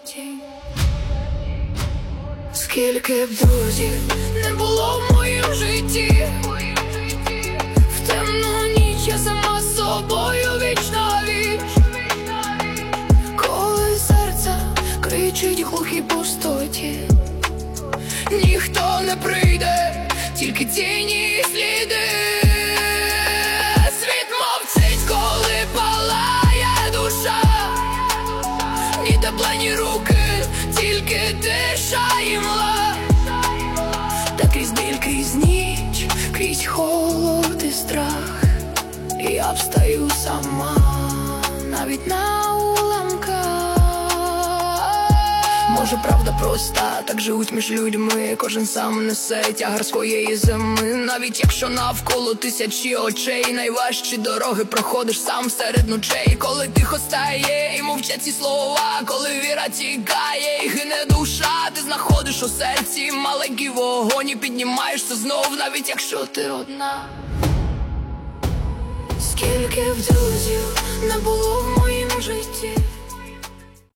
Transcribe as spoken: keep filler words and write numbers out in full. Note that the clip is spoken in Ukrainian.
тінь. Скільки б друзів не було в моїм житті, в темну ніч я сама з собою віч на віч. Коли серце кричить в глухій пустоті, ніхто не прийде, тільки тіні і сліди. Світ мовчить, коли палає душа, ні тепла, ні руки, тільки тиша і мла. Та крізь біль, крізь ніч, крізь холод і страх, я встаю сама, навіть на уламках. Може, правда проста, так живуть між людьми. Кожен сам несе тягар своєї зими. Навіть якщо навколо тисячі очей, найважчі дороги проходиш сам серед ночей. Коли тихо стає і мовчать ці слова, коли віра тікає і гине душа, ти знаходиш у серці маленький вогонь і піднімаєшся знов, навіть якщо ти одна. Скільки б друзів не було в моїм житті,